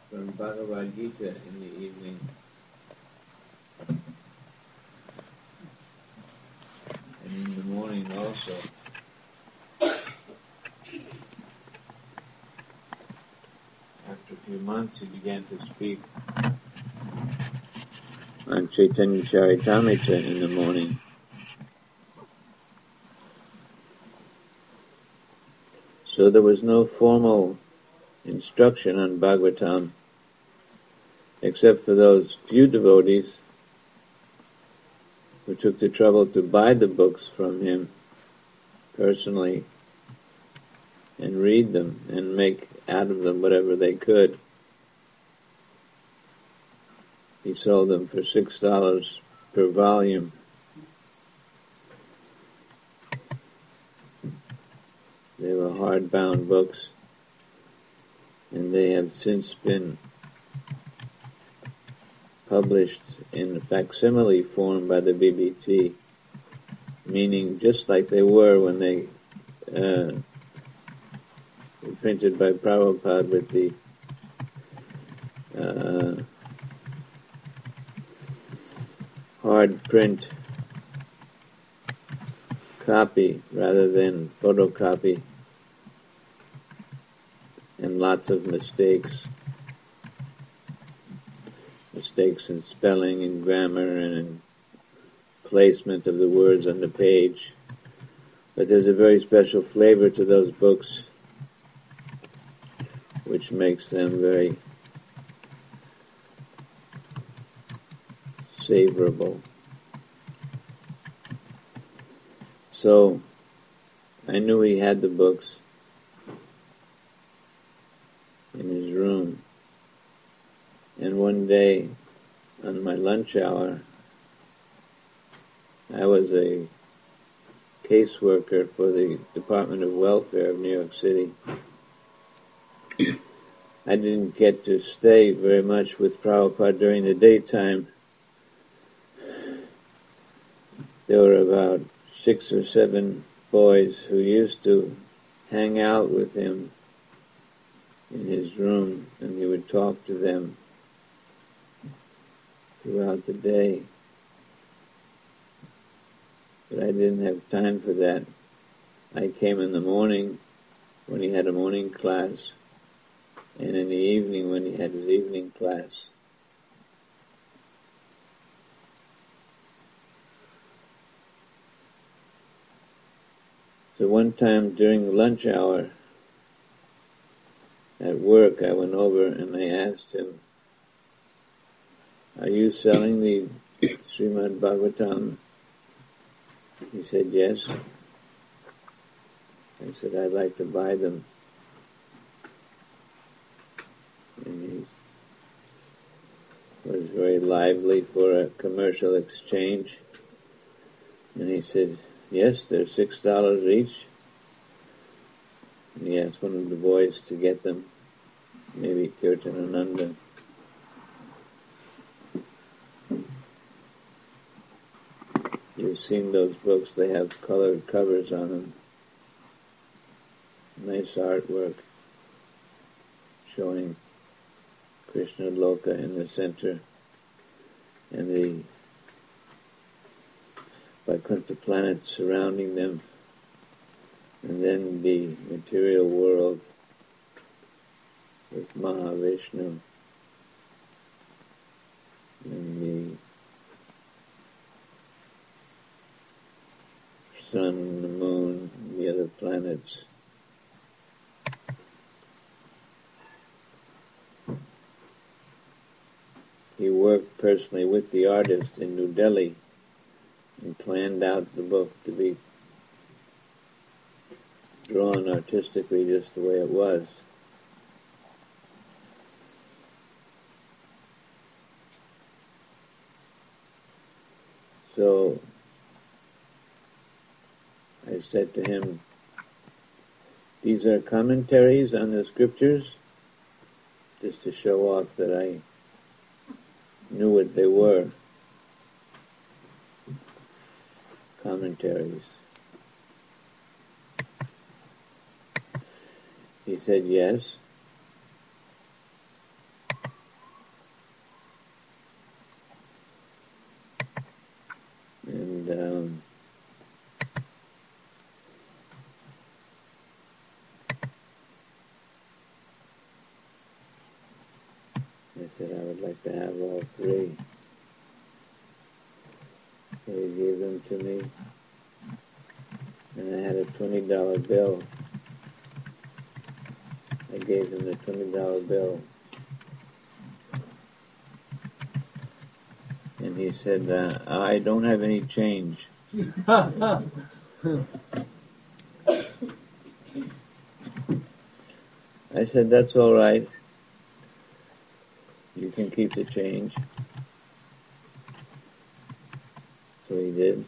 from Bhagavad Gita in the evening. And in the morning also. After a few months, he began to speak on Chaitanya Charitamrita in the morning. So there was no formal instruction on Bhagavatam, except for those few devotees who took the trouble to buy the books from him personally and read them and make out of them whatever they could. He sold them for $6 per volume. They were hardbound books, and they have since been published in facsimile form by the BBT, meaning just like they were when they were printed by Prabhupada with the hard print copy rather than photocopy, and lots of mistakes in spelling and grammar and in placement of the words on the page. But there's a very special flavor to those books which makes them very savorable. So I knew he had the books in his room. And one day, on my lunch hour, I was a caseworker for the Department of Welfare of New York City. I didn't get to stay very much with Prabhupada during the daytime. There were about 6 or 7 boys who used to hang out with him in his room, and he would talk to them throughout the day. But I didn't have time for that. I came in the morning when he had a morning class, and in the evening when he had his evening class. So one time during the lunch hour at work, I went over and I asked him, "Are you selling the Srimad Bhagavatam?" He said, "Yes." I said, "I'd like to buy them." And he was very lively for a commercial exchange. And he said, "Yes, they're $6 each." And he asked one of the boys to get them, maybe Kirtanananda. You've seen those books, they have colored covers on them. Nice artwork showing Krishna Loka in the center and the Vaikuntha planets surrounding them, and then the material world with Mahavishnu and the sun, the moon, and the other planets. He worked personally with the artist in New Delhi and planned out the book to be drawn artistically just the way it was. So I said to him, "These are commentaries on the scriptures," just to show off that I knew what they were. Commentaries. He said, "Yes." I said I would like to have all three. So he gave them to me, and I had a $20 bill. I gave him the $20 bill. And he said, I don't have any change. I said, that's all right. You can keep the change. So he did.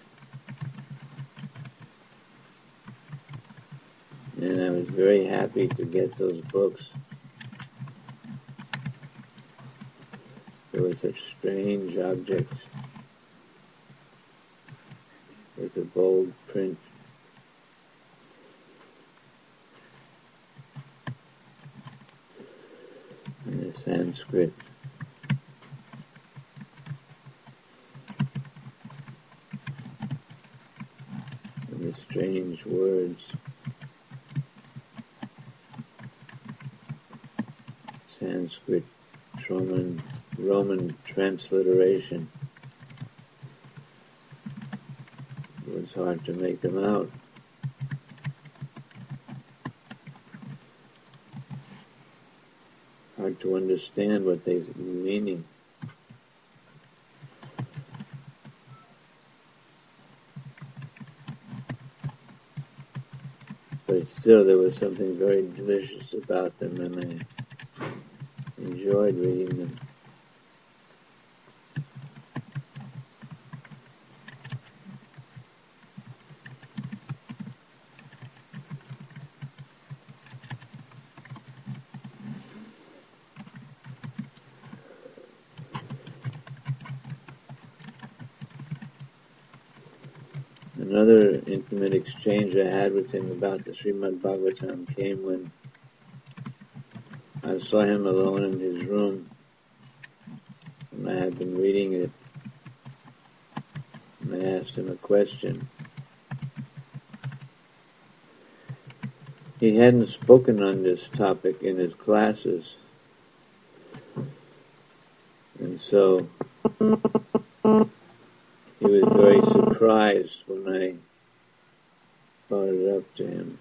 And I was very happy to get those books. They were such strange objects with a bold print. In the Sanskrit. And the strange words. Sanskrit, Roman transliteration. It was hard to make them out. Hard to understand what they were meaning. But still, there was something very delicious about them, and I enjoyed reading them. Another intimate exchange I had with him about the Srimad Bhagavatam came when I saw him alone in his room, and I had been reading it, and I asked him a question. He hadn't spoken on this topic in his classes, and so he was very surprised when I brought it up to him.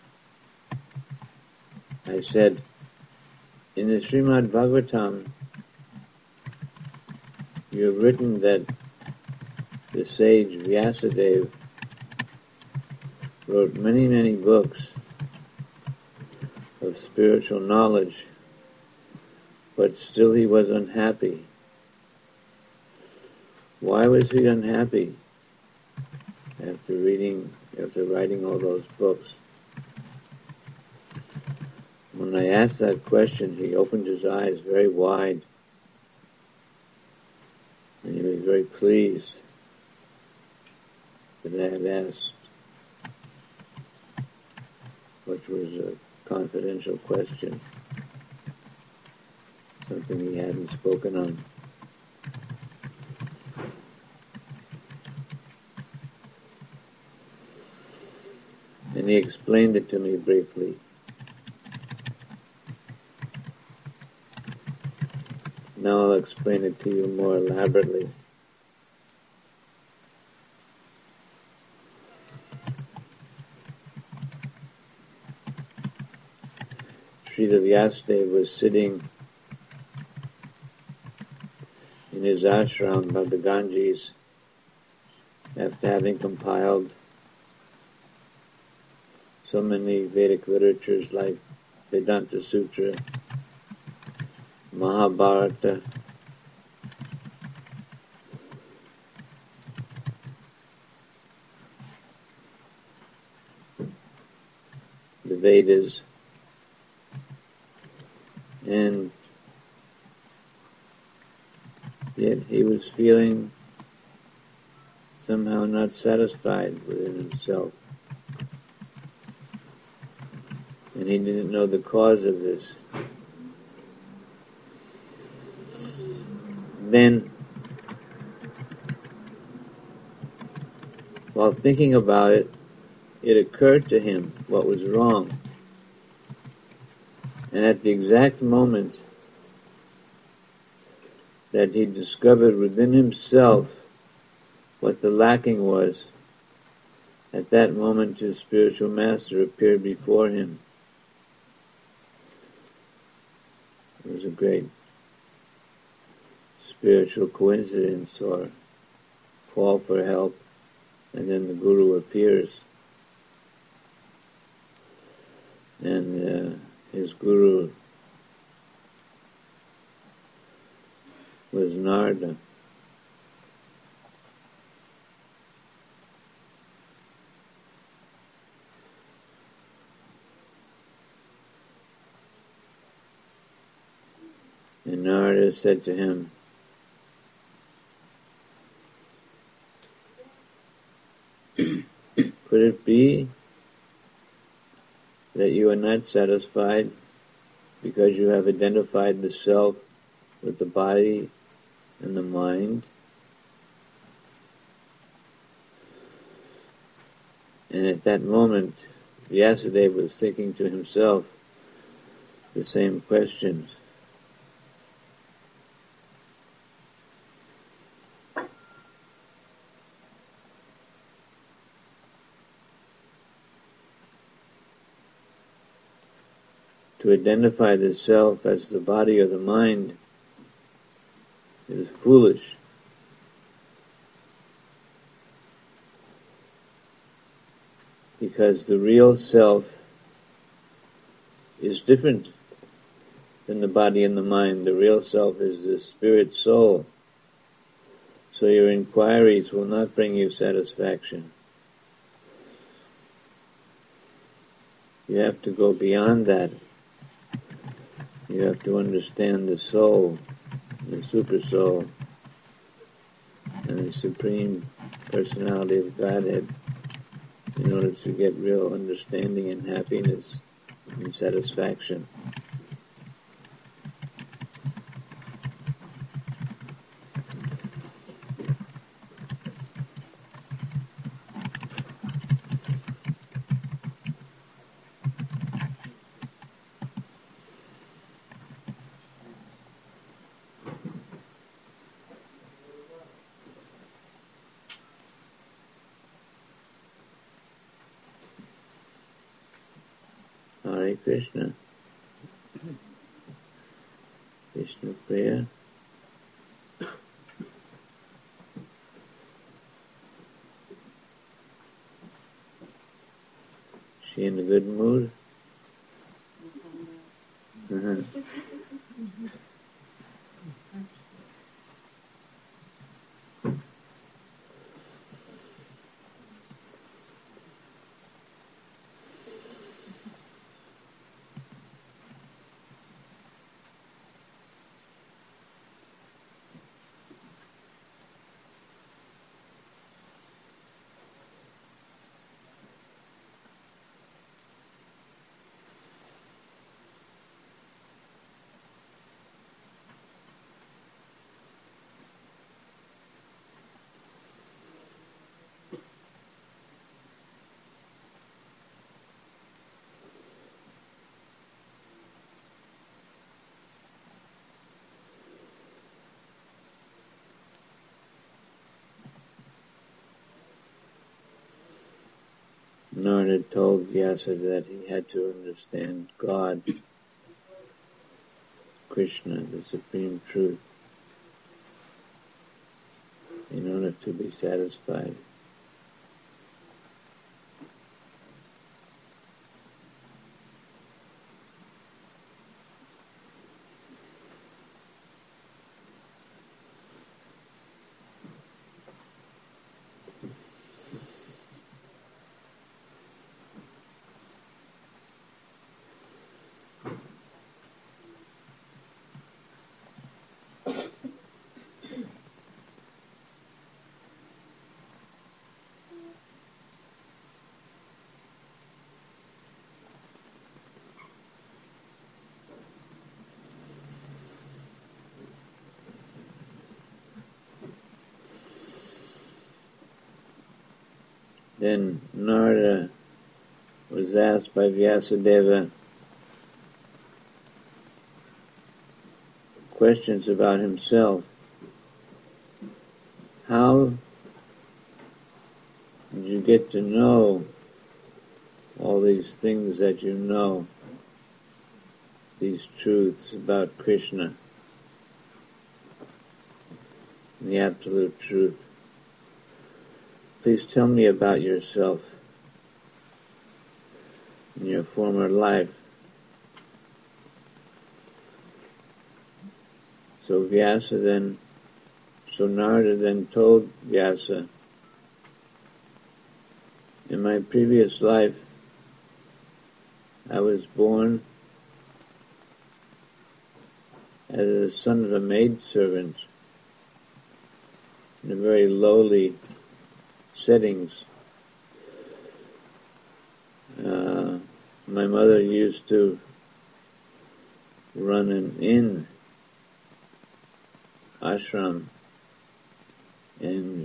I said, in the Srimad Bhagavatam, you have written that the sage Vyasadeva wrote many, many books of spiritual knowledge, but still he was unhappy. Why was he unhappy after writing all those books? When I asked that question, he opened his eyes very wide, and he was very pleased that I had asked, which was a confidential question, something he hadn't spoken on. And he explained it to me briefly. Now I'll explain it to you more elaborately. Srila Vyasadeva was sitting in his ashram by the Ganges after having compiled so many Vedic literatures like Vedanta Sutra, Mahabharata, the Vedas, and yet he was feeling somehow not satisfied within himself. And he didn't know the cause of this. Then, while thinking about it, it occurred to him what was wrong. And at the exact moment that he discovered within himself what the lacking was, at that moment his spiritual master appeared before him. It was a great spiritual coincidence or call for help, and then the Guru appears. And his Guru was Narada. And Narada said to him, could it be that you are not satisfied because you have identified the self with the body and the mind? And at that moment, Vyasadeva was thinking to himself the same question. To identify the self as the body or the mind is foolish. Because the real self is different than the body and the mind. The real self is the spirit soul. So your inquiries will not bring you satisfaction. You have to go beyond that. You have to understand the soul, the super soul, and the Supreme Personality of Godhead in order to get real understanding and happiness and satisfaction. Hare Krishna. Krishna Priya. She in a good mood? Narada told Vyasa that he had to understand God, Krishna, the Supreme Truth, in order to be satisfied. Then Narada was asked by Vyasadeva questions about himself. to know all these things that you know, these truths about Krishna, the absolute truth. Please tell me about yourself in your former life. So Narada then told Vyasa, in my previous life, I was born as the son of a maidservant in a very lowly settings. My mother used to run an inn, ashram, and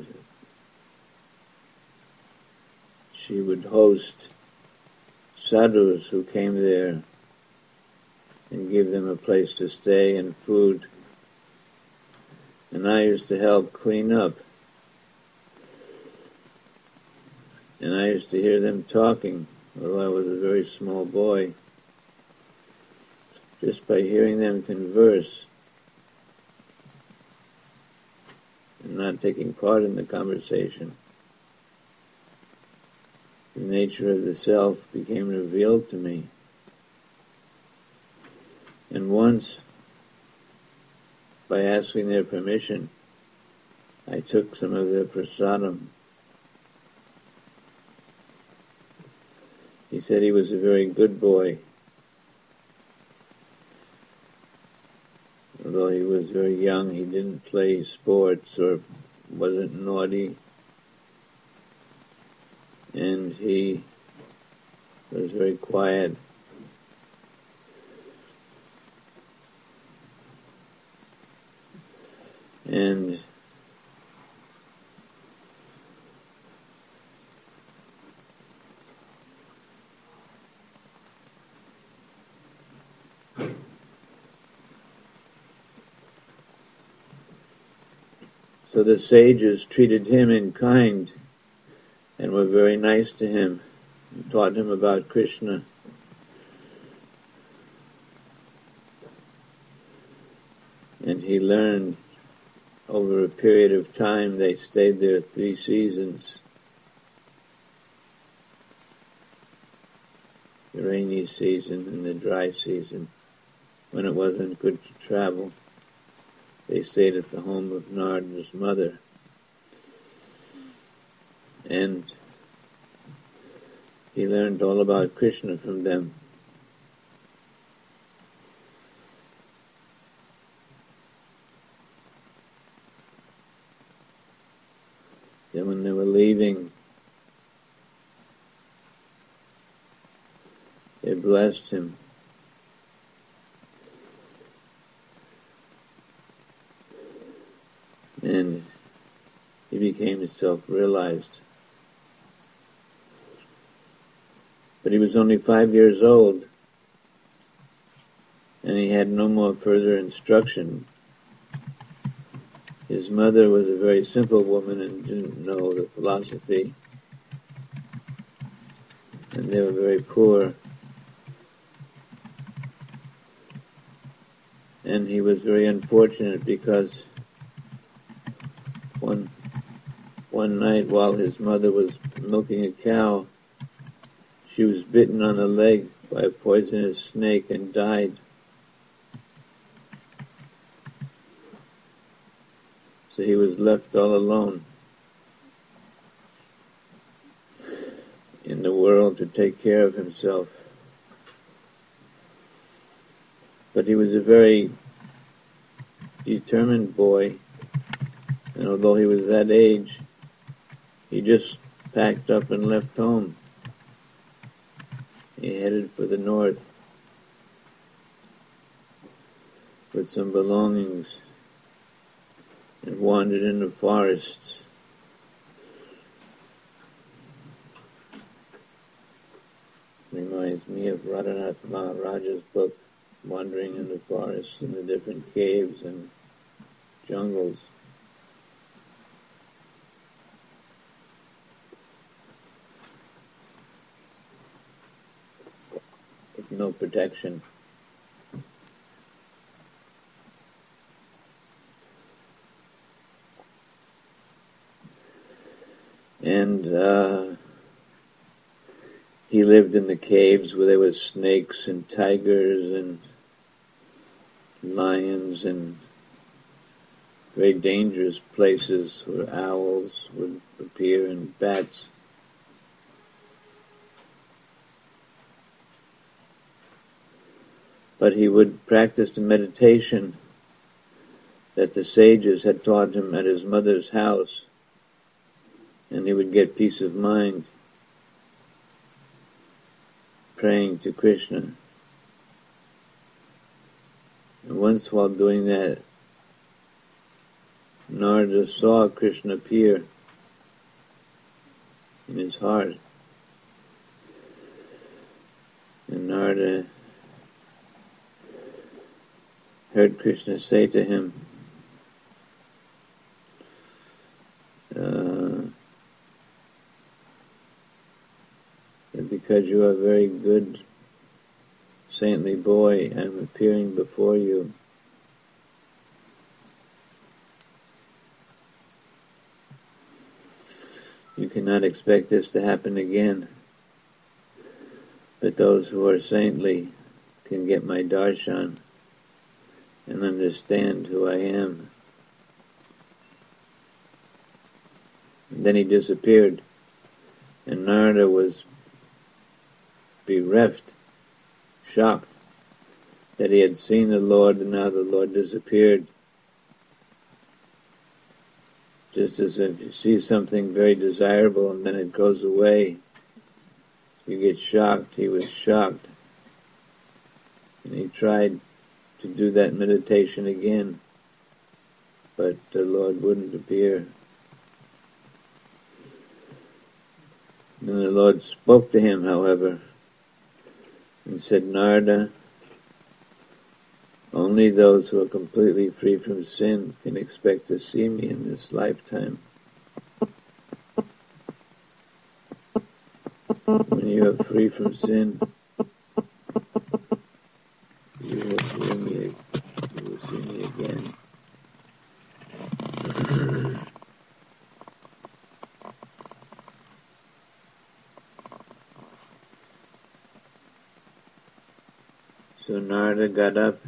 she would host sadhus who came there and give them a place to stay and food. And I used to help clean up. And I used to hear them talking, although I was a very small boy. Just by hearing them converse and not taking part in the conversation, the nature of the self became revealed to me. And once, by asking their permission, I took some of their prasadam. He said he was a very good boy. Although he was very young, he didn't play sports or wasn't naughty. And he was very quiet. And so the sages treated him in kind and were very nice to him and taught him about Krishna. And he learned over a period of time. They stayed there 3 seasons. The rainy season and the dry season, when it wasn't good to travel. They stayed at the home of Narada's mother. And he learned all about Krishna from them. Then when they were leaving, they blessed him. And he became self-realized. But he was only 5 years old, and he had no more further instruction. His mother was a very simple woman and didn't know the philosophy, and they were very poor. And he was very unfortunate because one night while his mother was milking a cow, she was bitten on the leg by a poisonous snake and died. So he was left all alone in the world to take care of himself. But he was a very determined boy, and although he was that age, he just packed up and left home. He headed for the north with some belongings and wandered in the forests. Reminds me of Radhanath Maharaja's book, Wandering in the Forests, in the different caves and jungles. no protection. And he lived in the caves where there were snakes and tigers and lions and very dangerous places where owls would appear and bats. But he would practice the meditation that the sages had taught him at his mother's house, and he would get peace of mind praying to Krishna. And once while doing that, Narada saw Krishna appear in his heart. And Narada heard Krishna say to him, that because you are a very good, saintly boy, I am appearing before you. You cannot expect this to happen again, but those who are saintly can get my darshan and understand who I am. And then he disappeared, and Narada was bereft, shocked that he had seen the Lord and now the Lord disappeared. Just as if you see something very desirable and then it goes away, you get shocked. He was shocked. And he tried to do that meditation again, but the Lord wouldn't appear. And the Lord spoke to him, however, and said, Narada, only those who are completely free from sin can expect to see me in this lifetime. When you are free from sin, you will see me again. So Narada got up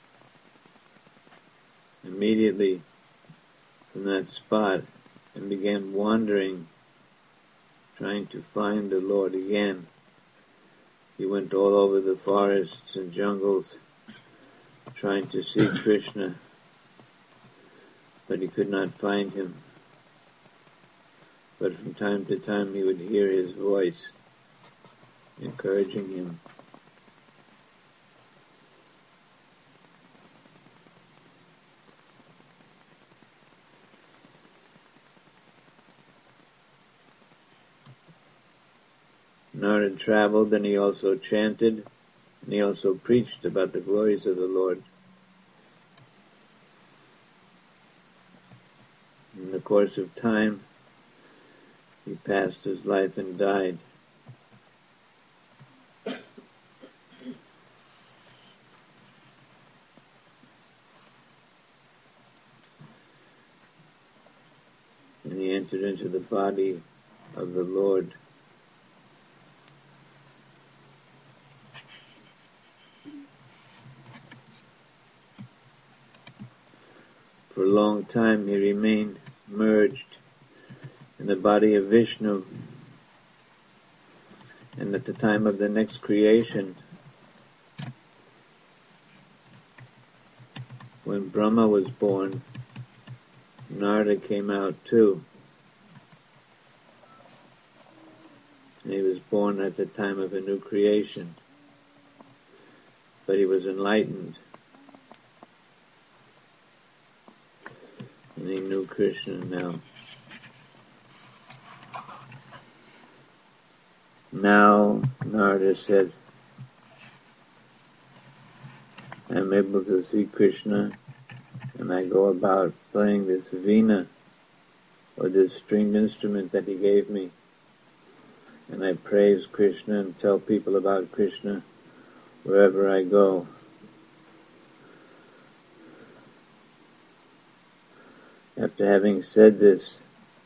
immediately from that spot and began wandering, trying to find the Lord again. He went all over the forests and jungles trying to see Krishna, but he could not find him. But from time to time he would hear his voice encouraging him. Narada traveled, and he also chanted, and he also preached about the glories of the Lord. In the course of time, he passed his life and died. And he entered into the body of the Lord. For a long time he remained merged in the body of Vishnu, and at the time of the next creation, when Brahma was born, Narada came out too. And he was born at the time of a new creation, but he was enlightened. And he knew Krishna now. Now, Narada said, I'm able to see Krishna, and I go about playing this veena, or this stringed instrument that he gave me. And I praise Krishna and tell people about Krishna wherever I go. After having said this,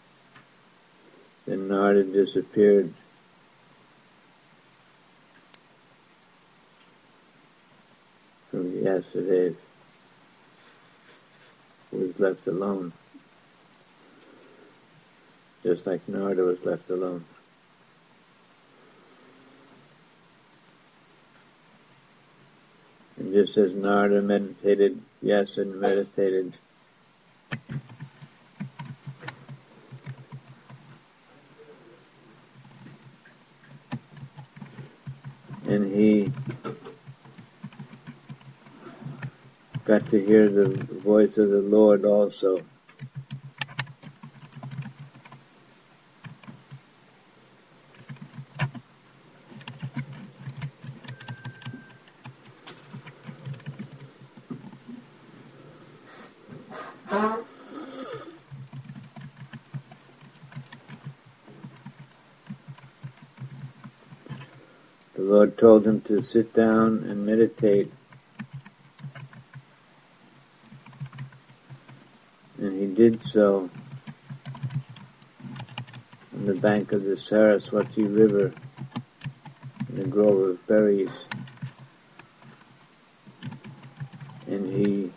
then Narada disappeared. From Vyasadeva, who was left alone, just like Narada was left alone. And just as Narada meditated, Vyasa meditated. And he got to hear the voice of the Lord also. The Lord told him to sit down and meditate. And he did so on the bank of the Saraswati River in a grove of berries. And he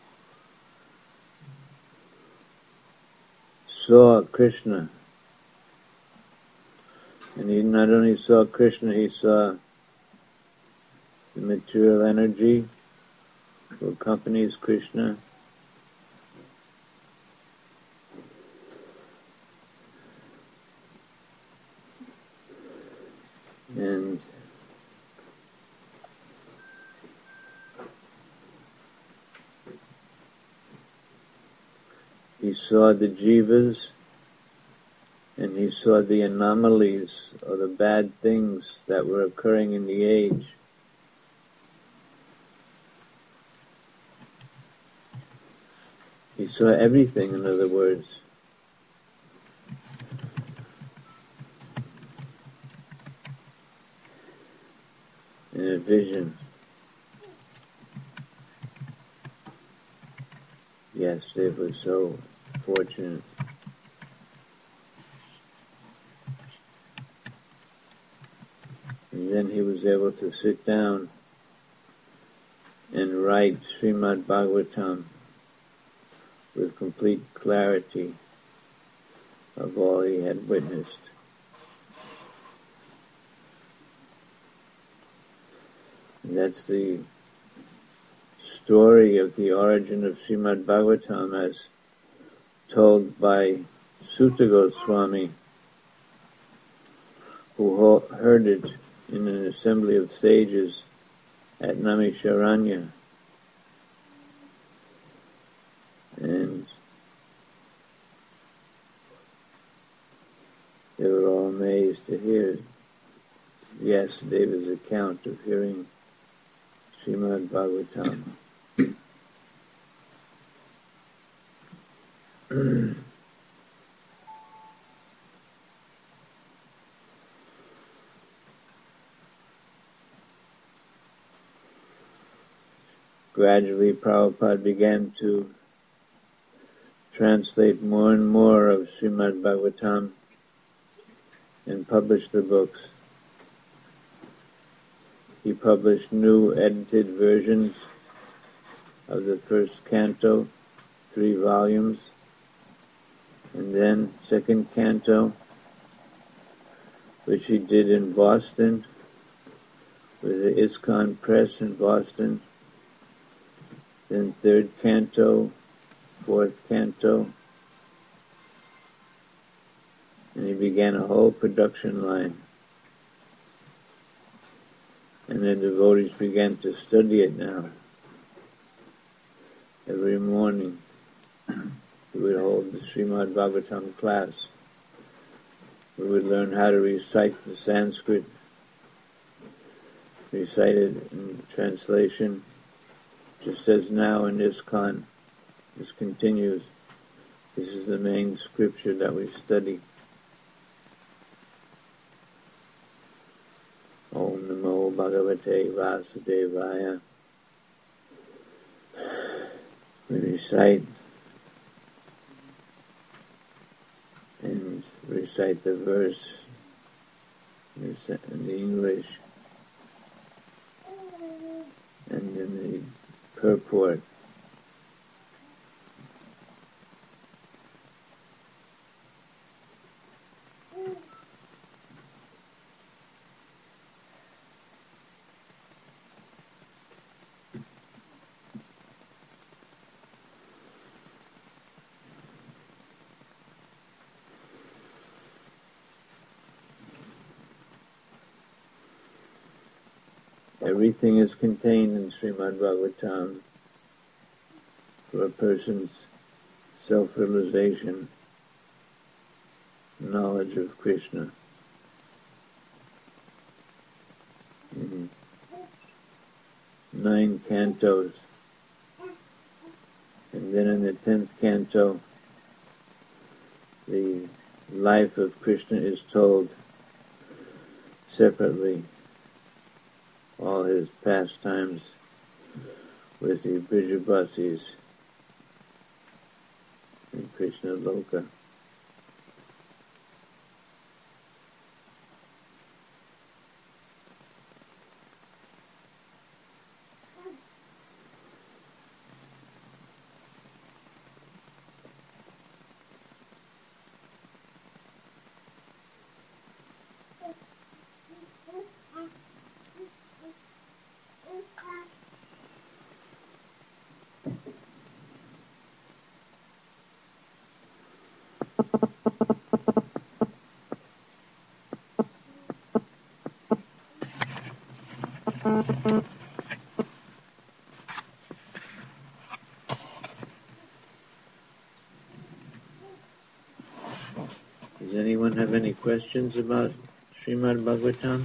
saw Krishna. And he not only saw Krishna, he saw the material energy who accompanies Krishna. And he saw the jivas, and he saw the anomalies or the bad things that were occurring in the age. He saw everything, in other words. In a vision. Yes, they were so fortunate. And then he was able to sit down and write Srimad Bhagavatam with complete clarity of all he had witnessed. And that's the story of the origin of Srimad Bhagavatam as told by Sutta Goswami, who heard it in an assembly of sages at Naimisharanya. And they were all amazed to hear Vyasadeva's account of hearing Srimad Bhagavatam. Gradually, Prabhupada began to translate more and more of Srimad Bhagavatam and publish the books. He published new edited versions of the first canto, 3 volumes, and then second canto, which he did in Boston, with the ISKCON Press in Boston, then third canto, fourth canto, and he began a whole production line. And the devotees began to study it now. Every morning, we would hold the Srimad Bhagavatam class. We would learn how to recite the Sanskrit, recite it in translation, just as now in ISKCON. This continues. This is the main scripture that we study. Om Namo Bhagavate Vasudevaya. We recite the verse in the English and in the purport. Everything is contained in Srimad Bhagavatam for a person's self-realization, knowledge of Krishna. 9 cantos. And then in the 10th canto, the life of Krishna is told separately. All his pastimes with the Brijabasis in Krishna Loka. Does anyone have any questions about Srimad Bhagavatam?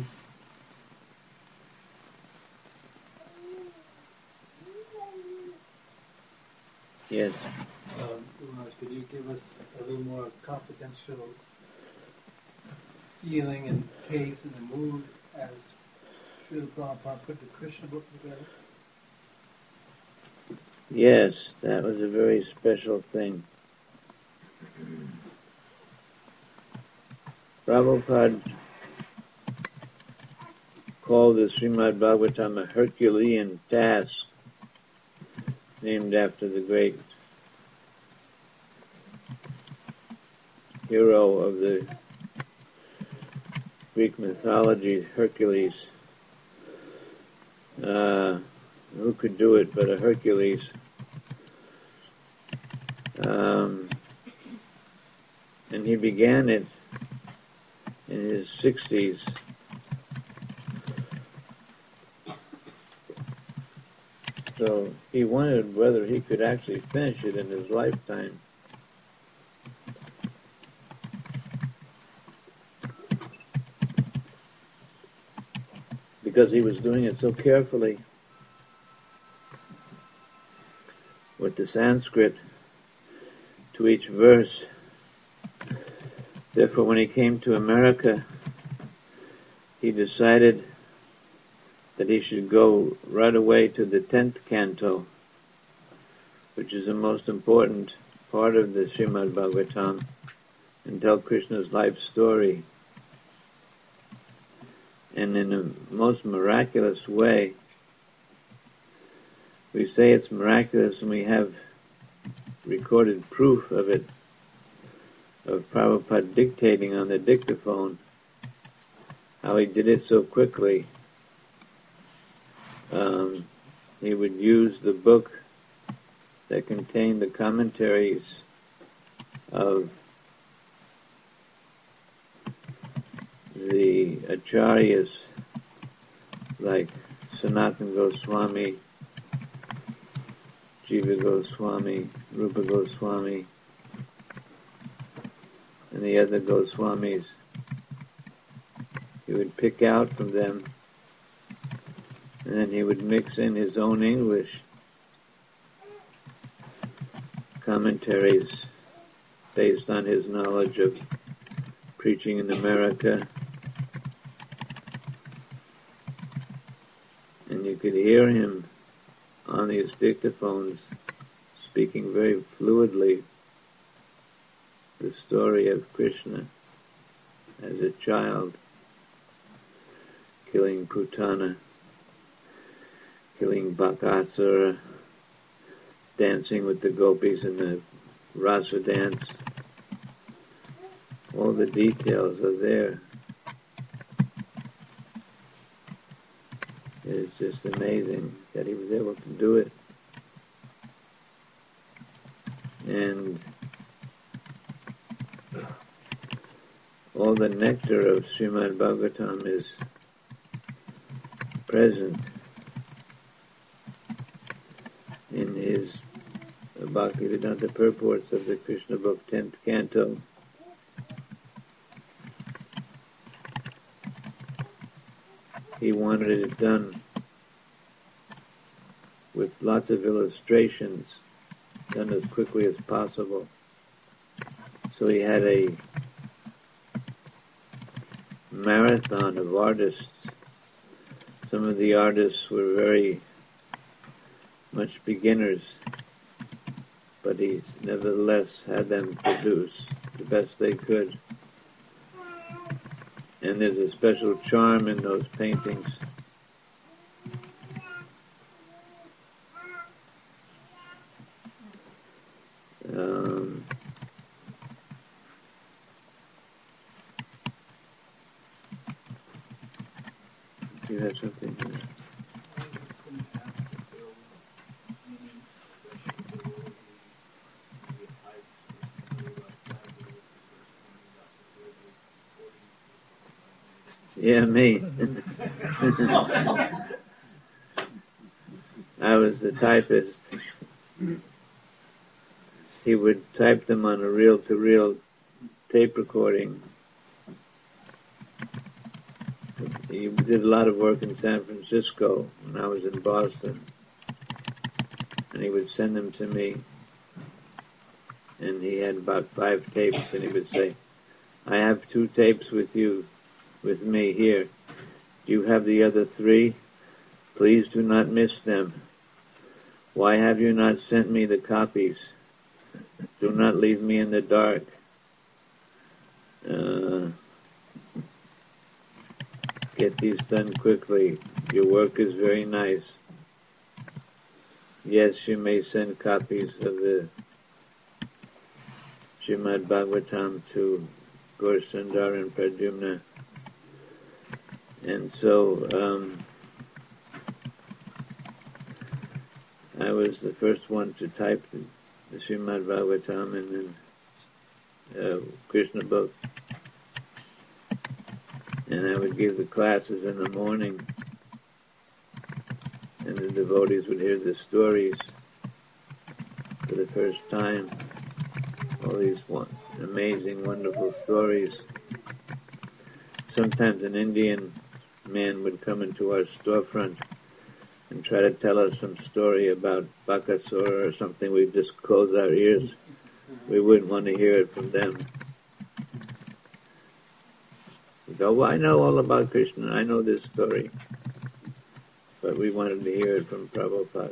Yes. Could you give us a little more confidential feeling and pace and the mood as Srila Prabhupada put the Krishna book together? Yes, that was a very special thing. Prabhupada called the Srimad Bhagavatam a Herculean task, named after the great hero of the Greek mythology, Hercules. Who could do it but a Hercules? And he began it in his 60s. So he wondered whether he could actually finish it in his lifetime. Because he was doing it so carefully with the Sanskrit to each verse. Therefore, when he came to America, he decided that he should go right away to the 10th canto, which is the most important part of the Srimad Bhagavatam, and tell Krishna's life story. And in a most miraculous way, we say it's miraculous, and we have recorded proof of it, of Prabhupada dictating on the dictaphone, how he did it so quickly. He would use the book that contained the commentaries of the acharyas like Sanatana Goswami, Jiva Goswami, Rupa Goswami, and the other Goswamis. He would pick out from them, and then he would mix in his own English commentaries based on his knowledge of preaching in America hear him on these dictaphones speaking very fluidly the story of Krishna as a child, killing Putana, killing Bakasura, dancing with the gopis in the rasa dance. All the details are there. It's just amazing that he was able to do it. And all the nectar of Srimad Bhagavatam is present in his Bhaktivedanta Purports of the Krishna book, 10th canto. He wanted it done with lots of illustrations, done as quickly as possible. So he had a marathon of artists. Some of the artists were very much beginners, but he nevertheless had them produce the best they could. And there's a special charm in those paintings. Do you have something? Yeah, me. I was the typist. He would type them on a reel-to-reel tape recording. He did a lot of work in San Francisco when I was in Boston. And he would send them to me. And he had about 5 tapes, and he would say, I have 2 tapes with me here. Do you have the other 3? Please do not miss them. Why have you not sent me the copies? Do not leave me in the dark. Get these done quickly. Your work is very nice. Yes, you may send copies of the Srimad Bhagavatam to Gaur Sundar and Pradyumna. And so I was the first one to type the Srimad Bhagavatam and then Krishna book. And I would give the classes in the morning, and the devotees would hear the stories for the first time. All these amazing, wonderful stories. Sometimes an Indian man would come into our storefront and try to tell us some story about Bakasura or something. We'd just close our ears. We wouldn't want to hear it from them. We'd go, well, I know all about Krishna. I know this story. But we wanted to hear it from Prabhupada.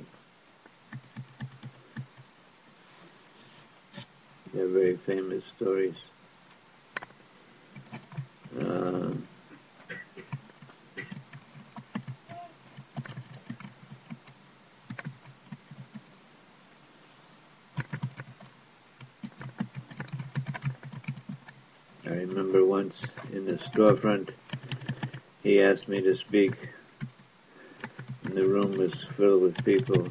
They're very famous stories. I remember once in the storefront, he asked me to speak, and the room was filled with people,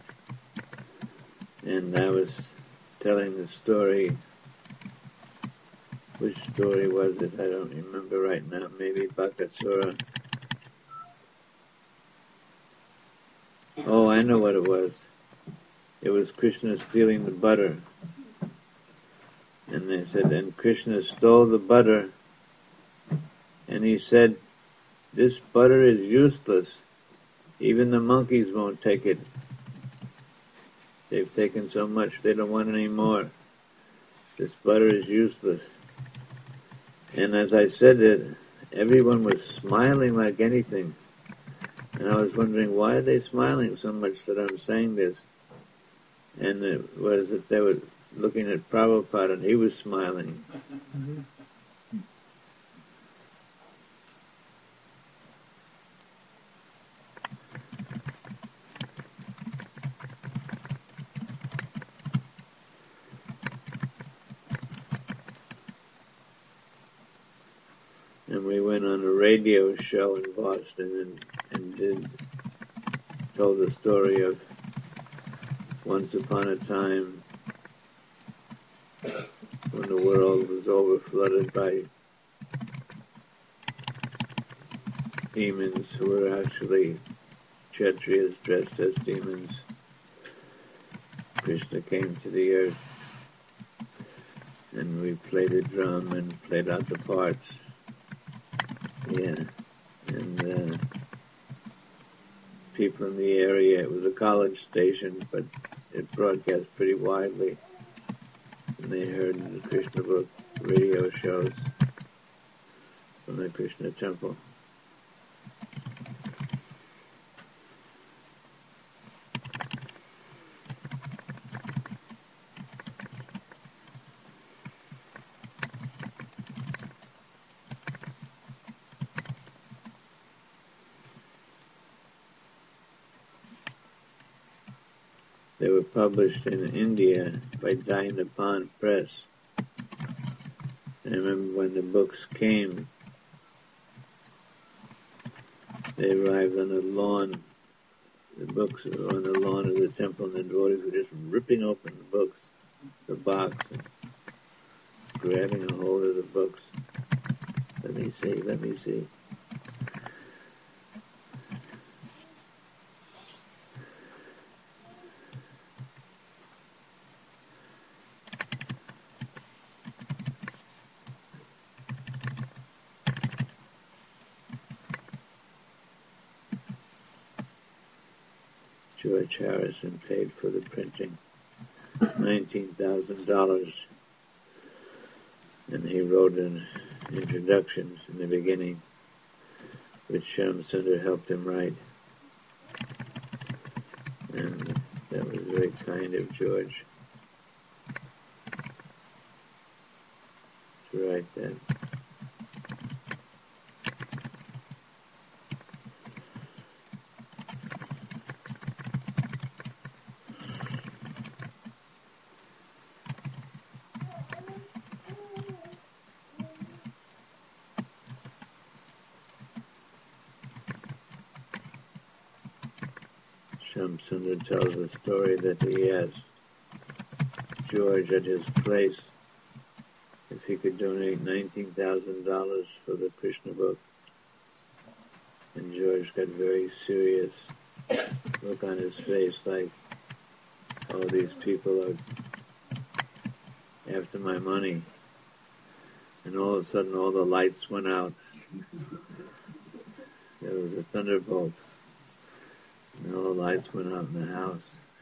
and I was telling the story. Which story was it? I don't remember right now. Maybe Bakasura. Oh, I know what it was. It was Krishna stealing the butter. And they said, and Krishna stole the butter, and he said, this butter is useless. Even the monkeys won't take it. They've taken so much, they don't want any more. This butter is useless. And as I said it, everyone was smiling like anything. And I was wondering, why are they smiling so much that I'm saying this? And it was that they were looking at Prabhupada and he was smiling. Mm-hmm. And we went on a radio show in Boston and told the story of once upon a time when the world was overflooded by demons who were actually Kshatriyas dressed as demons. Krishna came to the earth and we played a drum and played out the parts. Yeah. And people in the area, it was a college station, but it broadcast pretty widely. And they heard the Krishna book radio shows from the Krishna temple. They were published in India by Dynapan Press. And I remember when the books came, they arrived on the lawn. The books were on the lawn of the temple, and the devotees were just ripping open the books, the box, and grabbing a hold of the books. Let me see. George Harrison paid for the printing, $19,000. And he wrote an introduction in the beginning, which Shamsundar helped him write. And that was very kind of George to write that. Shamsundar tells a story that he asked George at his place if he could donate $19,000 for the Krishna book. And George got very serious look on his face like, oh, these people are after my money. And all of a sudden all the lights went out. There was a thunderbolt. And all the lights went out in the house.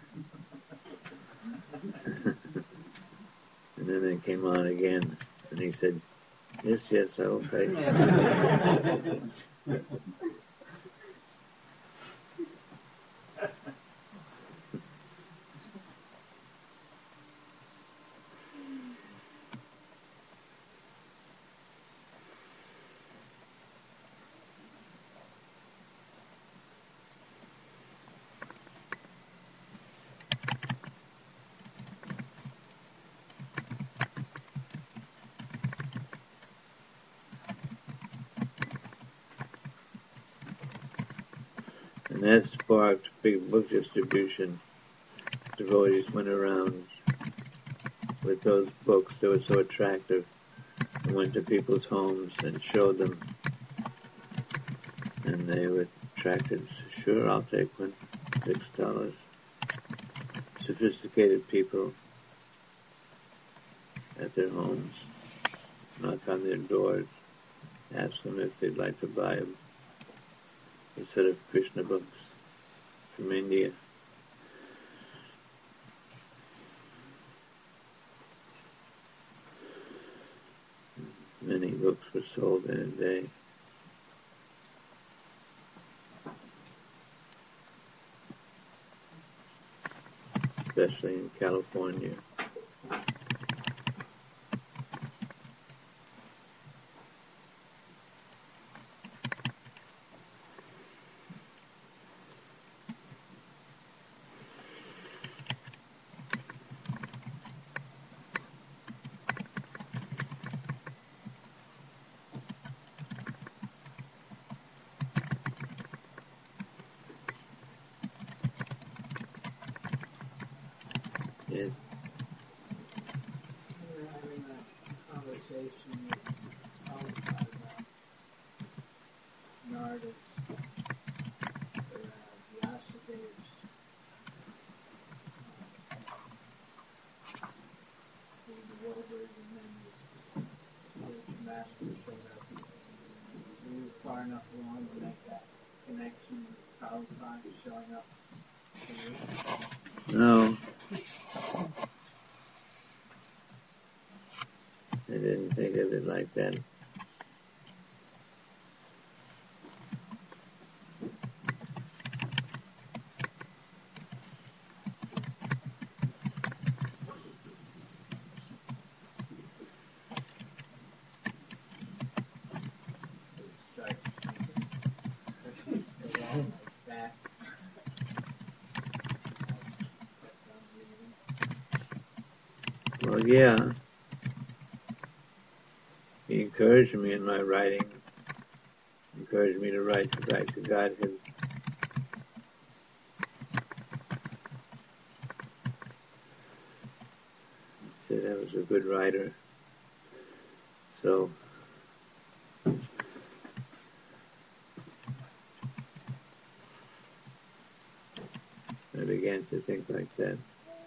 And then they came on again. And he said, yes, I will pay. And that sparked big book distribution. Devotees went around with those books that were so attractive and went to people's homes and showed them. And they were attracted. Sure, I'll take one. $6. Sophisticated people at their homes knock on their doors, ask them if they'd like to buy a set of Krishna books from India. Many books were sold in a day. especially in California. Yes. We were having a conversation with Prabhupada about Narda's, Vyasadev's being bewildered, and then the master showed up. We were far enough along to make that connection with Prabhupada showing up. No. I didn't think of it like that. Well, yeah. He encouraged me in my writing. Encouraged me to write to Godhead. He said I was a good writer. So I began to think like that.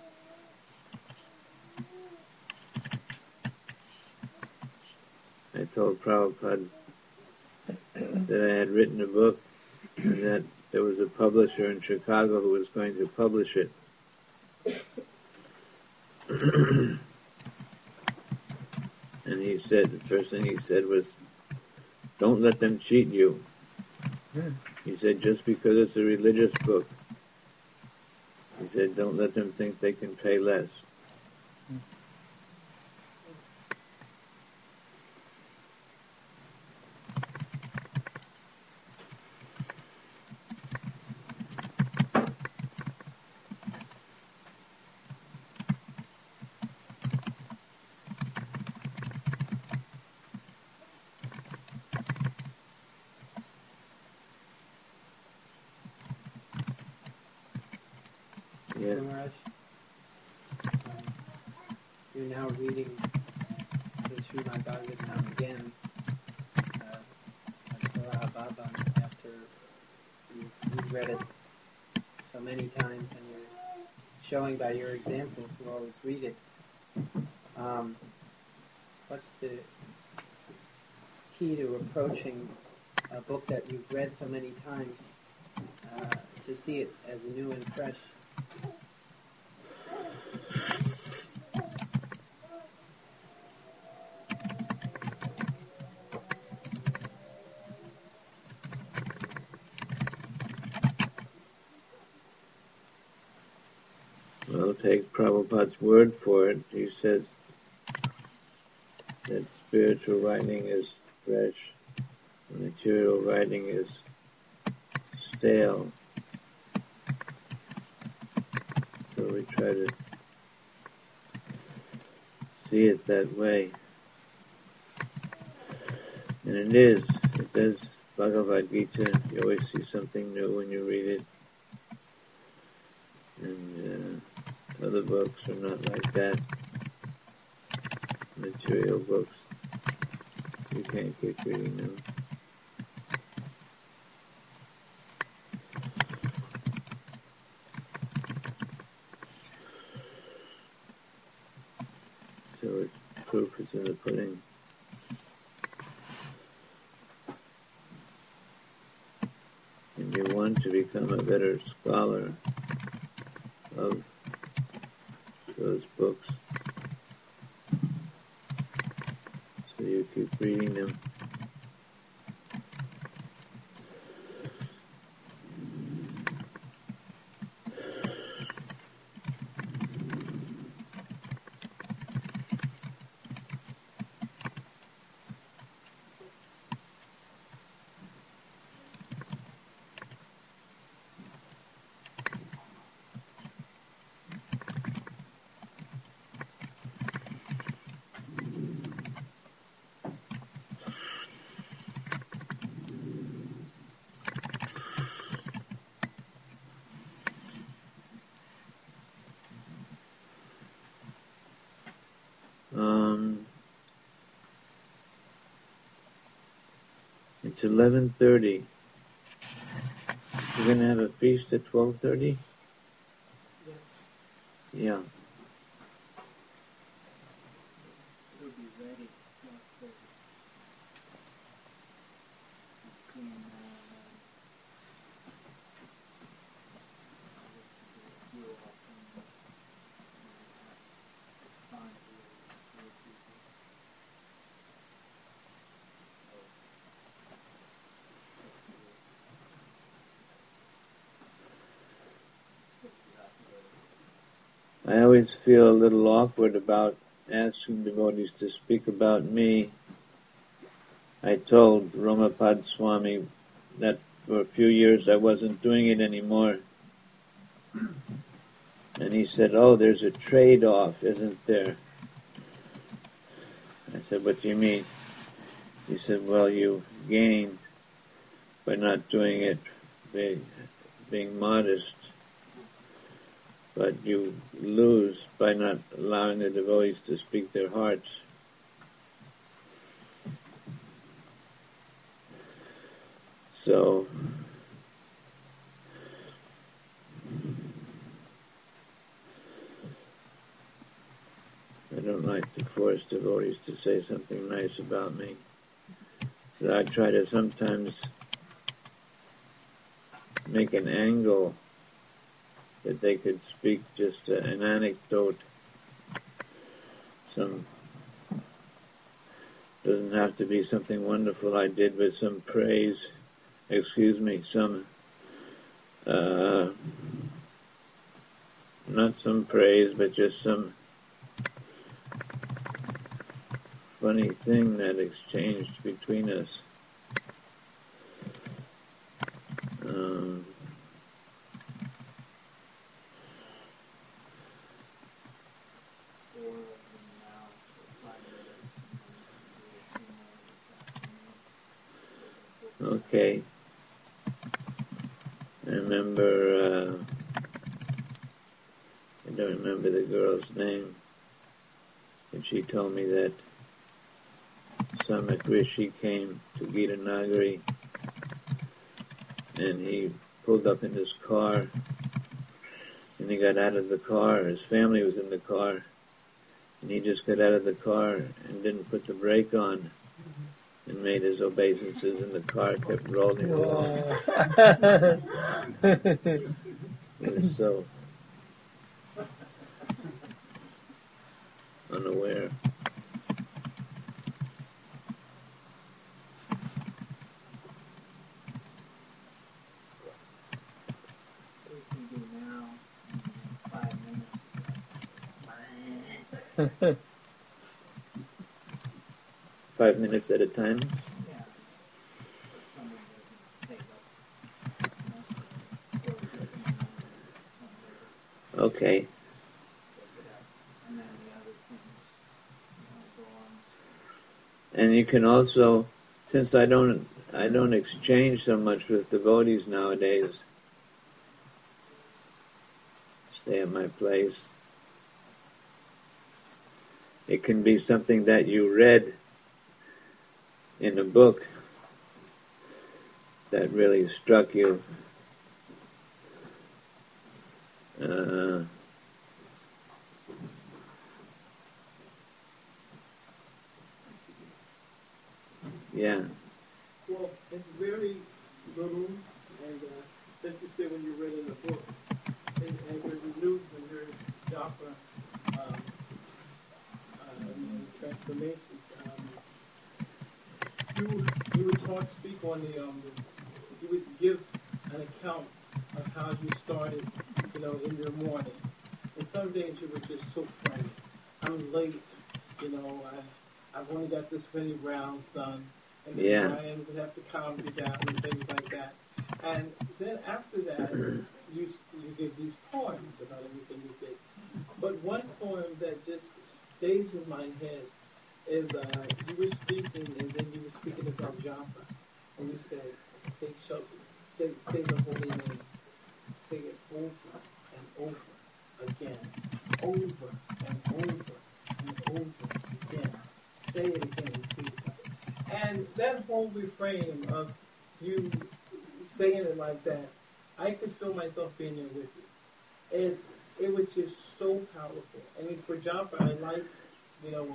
I told Prabhupada that I had written a book and that there was a publisher in Chicago who was going to publish it. And he said, the first thing he said was, don't let them cheat you. He said, just because it's a religious book, he said, don't let them think they can pay less. Yeah. Maharaj, you're now reading the Srimad Bhagavatam again at Varaha Bhavan after you've read it so many times, and you're showing by your example to always read it. What's the key to approaching a book that you've read so many times to see it as new and fresh? Well, take Prabhupada's word for it. He says that spiritual writing is fresh, material writing is stale. So we try to see it that way. And it is. It does. Bhagavad Gita, you always see something new when you read it. And other books are not like that. Material books, you can't keep reading them. So proof is in the pudding. And you want to become a better scholar of those books. So you keep reading them. It's 11:30. We're going to have a feast at 12:30? Yeah. It'll be ready. Between I always feel a little awkward about asking devotees to speak about me. I told Ramapad Swami that for a few years I wasn't doing it anymore. And he said, oh, there's a trade-off, isn't there? I said, what do you mean? He said, well, you gain by not doing it, being modest, but you lose by not allowing the devotees to speak their hearts. So, I don't like to force devotees to say something nice about me. So I try to sometimes make an angle that they could speak just an anecdote. Doesn't have to be something wonderful I did, but some praise, not some praise, but just some funny thing that exchanged between us. Okay. I remember, I don't remember the girl's name, and she told me that Samak Rishi came to Gita Nagari, and he pulled up in his car, and he got out of the car. His family was in the car, and he just got out of the car and didn't put the brake on, and made his obeisances, and the car kept rolling along. He was so unaware. we can do now 5 minutes. 5 minutes at a time? Yeah. Someone doesn't take up most of it. 15 minutes. Okay. Take it up. And then the other things go on. And you can also, since I don't exchange so much with devotees nowadays, stay at my place. It can be something that you read in a book that really struck you. Yeah. Well, it's very little, and as you said when you read in the book, and when you knew when your japa transformations, you would speak on the, you would give an account of how you started, in your morning. And some days you were just so frank. I'm late, I've only got this many rounds done. And then Brian would have to calm you down and things like that. And then after that, you give these poems about everything you did. But one poem that just stays in my head is you were speaking, and then you were speaking about japa. And you said, take shelter, say the holy name. Say it over and over again. Over and over and over again. Say it again and see something. And And that whole refrain of you saying it like that, I could feel myself being there with you. It was just so powerful. I mean, for Joppa, I like, you know,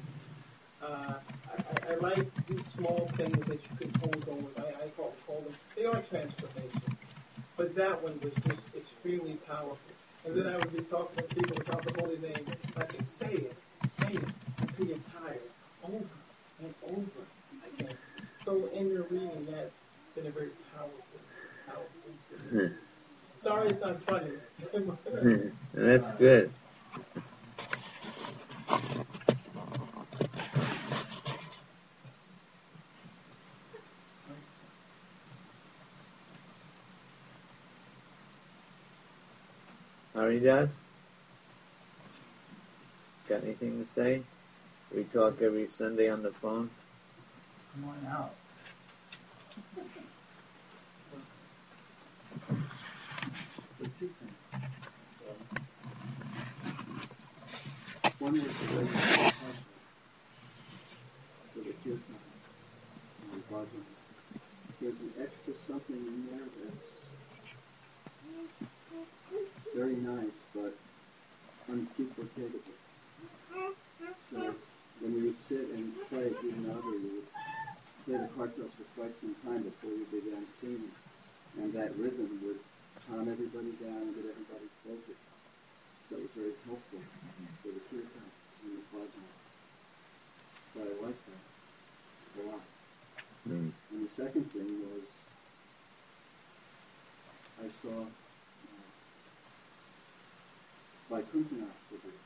I like these small things that you could hold on with. I call them, they are transformations. But that one was just extremely powerful. And then I would be talking to people about the holy name. I say it until you're tired, over and over again. So in your reading, that's been a very powerful thing. Sorry it's not funny. That's good. Haridas? Got anything to say? We talk every Sunday on the phone. Come on out. So two things. One was the way for the kirtan and bhajan. There's an extra something in there that's very nice, but unduplicatable. So when you would sit and play Gitanava, you would play the cartels for quite some time before you began singing, and that rhythm would calm everybody down and get everybody focused. So it was very helpful for the kirtan and the bhajan. So I like that a lot. And the second thing was I saw Vaikuntanath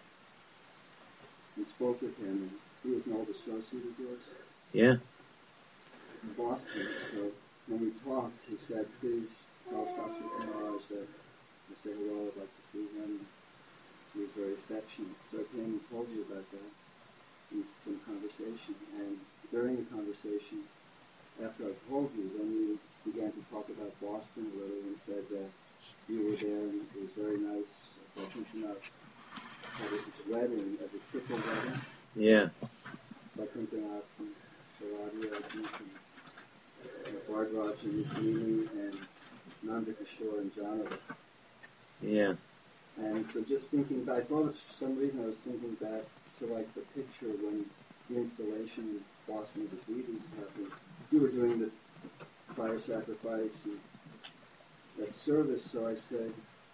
and spoke with him, and he was an old associate of yours. Yeah. In Boston. So when we talked, he said, please tell Dr. Maharaj that I say hello, I'd like to see him. He was very affectionate. So I came and told you about that in some conversation. And during the conversation, after I told you, then you began to talk about Boston a little and said that you were there and it was very nice. Vaikuntanath had his wedding as a triple wedding. Yeah. Vaikuntanath and Sharadi and Bhardraj and Rukmini and Nandakishore and Janava. Yeah. And so just thinking back, well, for some reason I was thinking back to like the picture when the installation in Boston of the Deities happened. You were doing the fire sacrifice and that service, so I said,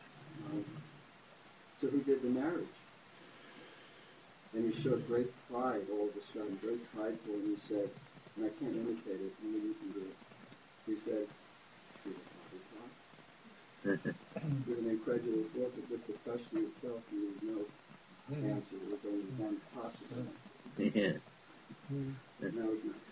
so who did the marriage? And you showed great pride all of a sudden, very prideful, and you said, and I can't imitate it, only you can do it. You said, with an incredulous look, as if the question itself needed no answer. There was only one possible answer. Yeah. And that was nice.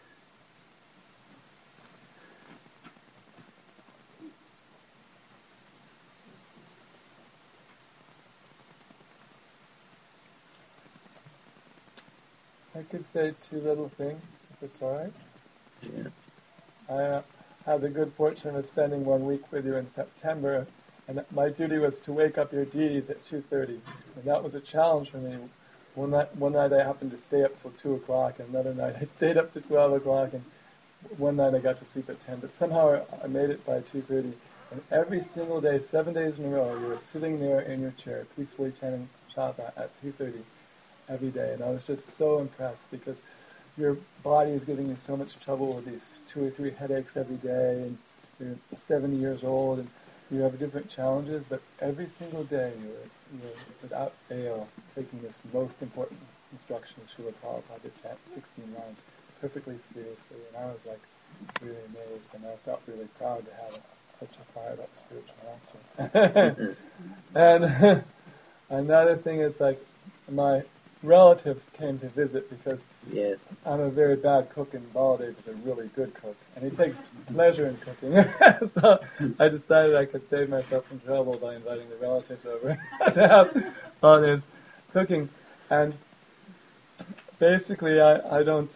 I could say two little things, if it's all right. Yeah. I had the good fortune of spending 1 week with you in September, and my duty was to wake up your deities at 2:30, and that was a challenge for me. One night I happened to stay up till 2 o'clock, and another night I stayed up to 12 o'clock, and one night I got to sleep at 10, but somehow I made it by 2:30, and every single day, 7 days in a row, you were sitting there in your chair, peacefully chanting Japa at 2:30 every day, and I was just so impressed because your body is giving you so much trouble with these 2 or 3 headaches every day, and you're 70 years old, and you have different challenges, but every single day you're without fail taking this most important instruction of Srila Prabhupada to chant 16 lines perfectly seriously, and I was like really amazed, and I felt really proud to have such a fired up spiritual master. And another thing is like my relatives came to visit because I'm a very bad cook and Baladev is a really good cook, and he takes pleasure in cooking. So I decided I could save myself some trouble by inviting the relatives over to have Baladev's cooking. And basically I don't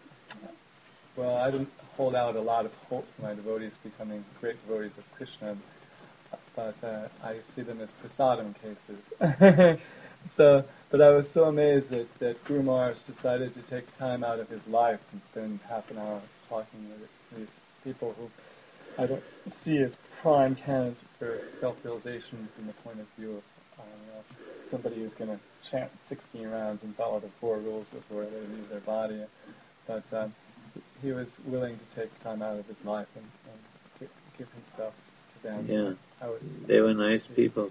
hold out a lot of hope for my devotees becoming great devotees of Krishna, but I see them as prasadam cases. So But I was so amazed that Guru Maharaj decided to take time out of his life and spend half an hour talking with these people who I don't see as prime candidates for self-realization from the point of view of somebody who's going to chant 16 rounds and follow the 4 rules before they leave their body. But he was willing to take time out of his life and give himself to them. Yeah, they were nice people.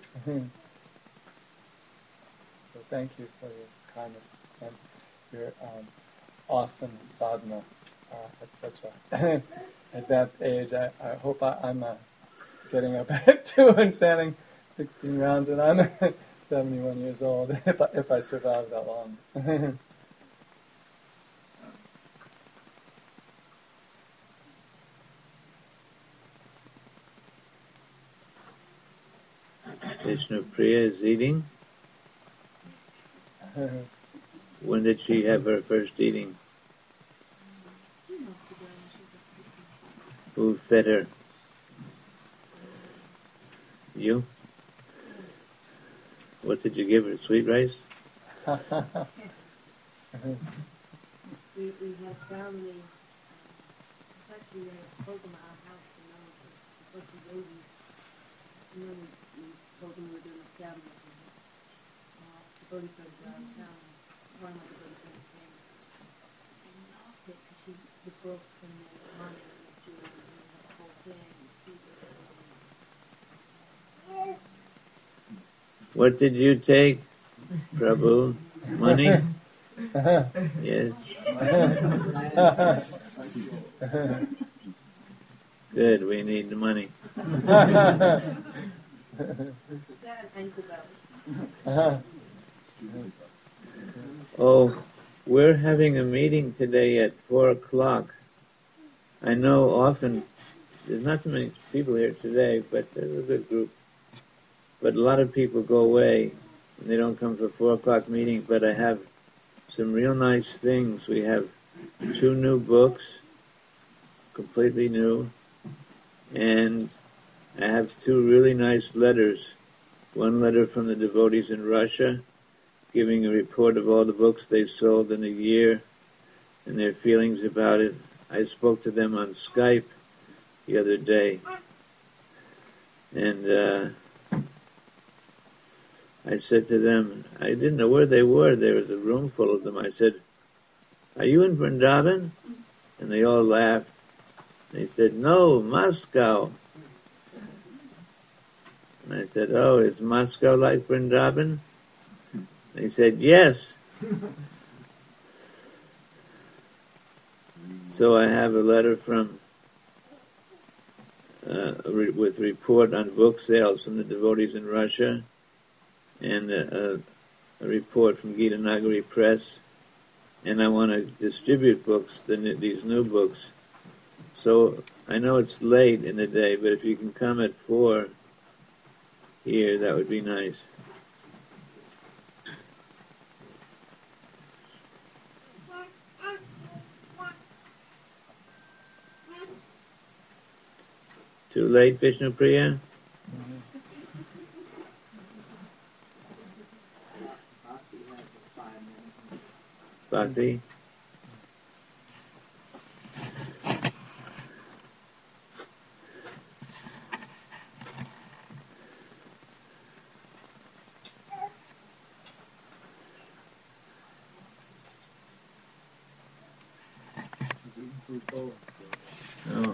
So thank you for your kindness and your awesome sadhana at such an advanced age. I hope I'm getting up at 2 and chanting 16 rounds, and I'm 71 years old if I survive that long. Vishnu Priya is eating. When did she have her first eating? Who fed her? You? What did you give her? Sweet rice? We had ceremony. It's actually a program at our house, you know, a bunch of yogis. And then we told them we were doing a ceremony. The buddy friends were out of town. One of the buddy friends came. And loved it because she the book and the money and the jewelry and the whole thing. What did you take, Prabhu? Money? Yes. Good, we need the money. Oh, we're having a meeting today at 4 o'clock. I know often there's not too many people here today, but there's a good group. But a lot of people go away and they don't come for 4 o'clock meeting, but I have some real nice things. We have 2 new books, completely new, and I have 2 really nice letters. One letter from the devotees in Russia, giving a report of all the books they sold in a year and their feelings about it. I spoke to them on Skype the other day, and I said to them, I didn't know where they were. There was a room full of them. I said, "Are you in Vrindavan?" And they all laughed. They said, "No, Moscow." And I said, "Oh, is Moscow like Vrindavan?" They said, "Yes." So I have a letter from with report on book sales from the devotees in Russia, and a report from Gita Nagari Press, and I want to distribute books, these new books. So I know it's late in the day, but if you can come at 4 here, that would be nice. Too late, Vishnu Priya? Bhakti? Oh.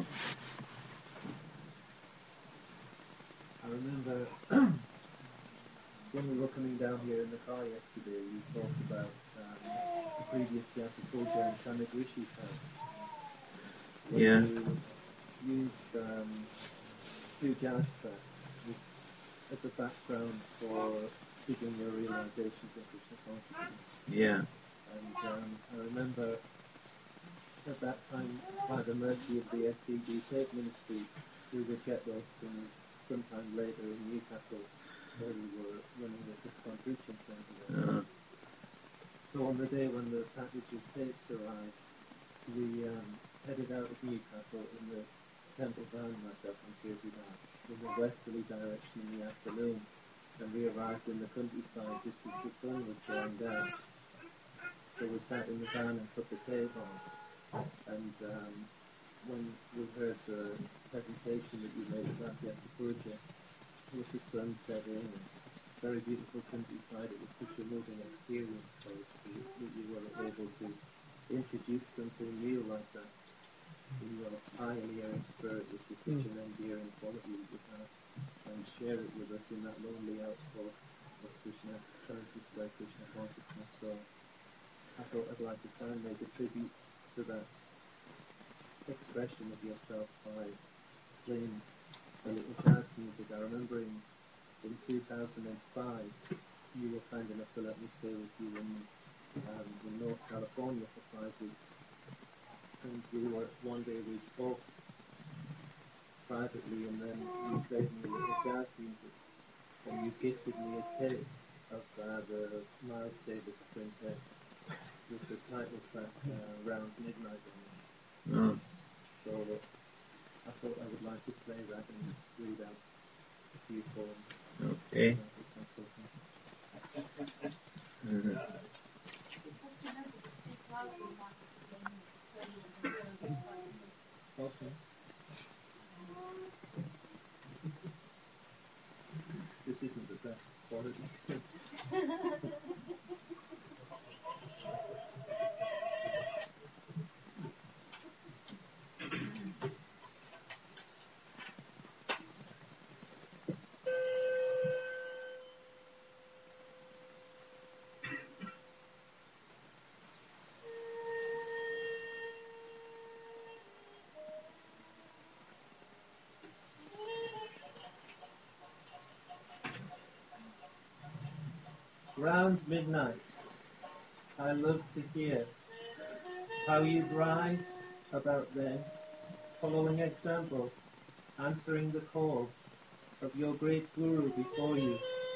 I remember when we were coming down here in the car yesterday, we talked about the previous Yasa Puja and Kanak Rishi's house. Yeah. You used 2 jazz tracks as a background for speaking your realizations of Krishna consciousness. Yeah. And I remember at that time, by the mercy of the SDG Tape Ministry, we would get those things sometime later in Newcastle, where we were running the ISKCON preaching center. So on the day when the package of tapes arrived, we headed out of Newcastle in the Temple Van, myself and Kirti Raj, in the westerly direction in the afternoon. and we arrived in the countryside just as the sun was going down. So we sat in the van and put the cave on. And when we heard the presentation that you made about Yasapuja, with the sun setting and very beautiful countryside, it was such a moving experience for us that you were able to introduce something new like that in your pioneering spirit, which is such an endearing quality that you have, and share it with us in that lonely outpost of Krishna, trying to display Krishna consciousness. So I thought I'd like to try and make a tribute to that expression of yourself by playing a little jazz music. I remember in 2005, you were kind enough to let me stay with you in North California for 5 weeks. And one day we talked privately, and then you played me a little jazz music, and you gifted me a tape of the Miles Davis quintet with the title track Round Midnight on it. So I thought I would like to play that and read out a few poems. Okay. Okay. This isn't the best quality. Round midnight, I love to hear how you'd rise about then, following example, answering the call of your great Guru before you.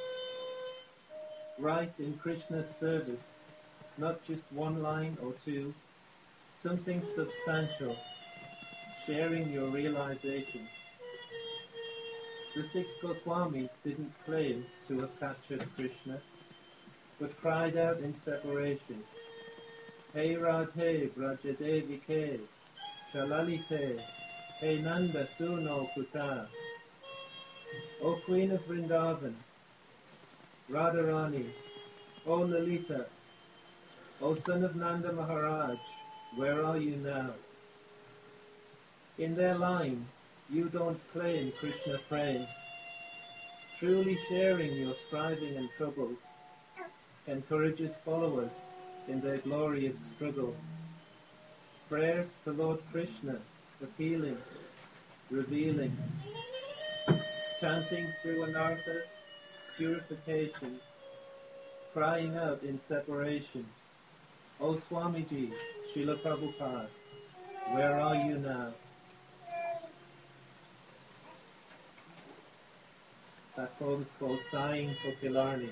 Right in Krishna's service, not just one line or two, something substantial, sharing your realizations. The 6 Goswamis didn't claim to have captured Krishna, but cried out in separation, Hey Radhe Brajadevike, Shalalite, Hey Nanda Suno Kuta. O Queen of Vrindavan, Radharani, O Lalita, O son of Nanda Maharaj, where are you now? In their line, you don't claim Krishna prem, truly sharing your striving and troubles, encourages followers in their glorious struggle. Prayers to Lord Krishna, appealing, revealing, chanting through anartha, purification, crying out in separation, O Swamiji, Srila Prabhupada, where are you now? That poem's called Sighing for Killarney.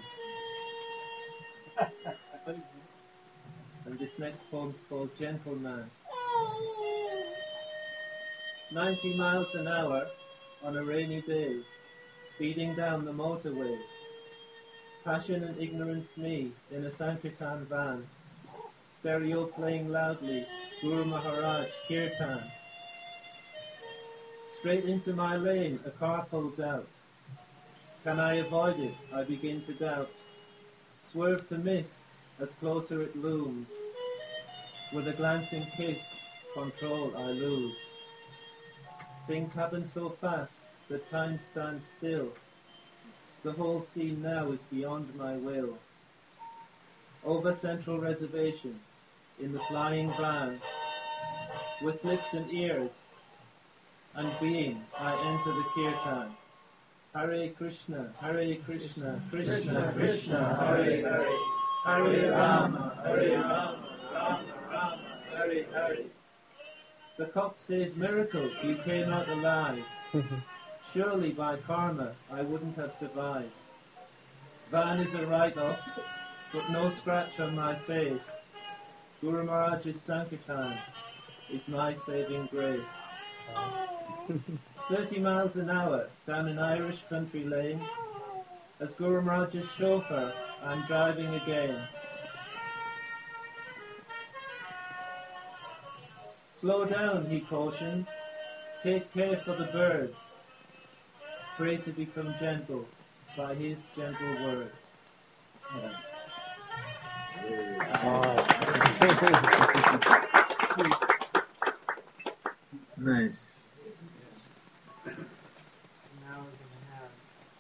And this next poem's called Gentleman. 90 miles an hour on a rainy day, speeding down the motorway. Passion and ignorance me in a Sankirtan van, stereo playing loudly, Guru Maharaj Kirtan. Straight into my lane a car pulls out. Can I avoid it? I begin to doubt. Swerve to miss as closer it looms. With a glancing kiss, control I lose. Things happen so fast that time stands still. The whole scene now is beyond my will. Over Central Reservation, in the flying van, with lips and ears and being, I enter the kirtan. Hare Krishna, Krishna Krishna, Hare Hare, Hare Rama, Rama Rama, Hare Hare. The cop says, miracle, you came out alive. Surely by karma, I wouldn't have survived. Van is a write-off, but no scratch on my face. Guru Maharaj's Sankirtan is my saving grace. 30 miles an hour down an Irish country lane, As Guru Maharaj's chauffeur, I'm driving again. Slow down, he cautions. Take care for the birds. Pray to become gentle by his gentle words. Nice. Now we're going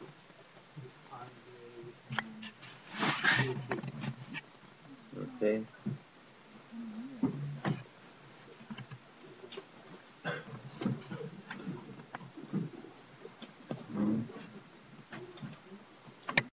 to have Okay.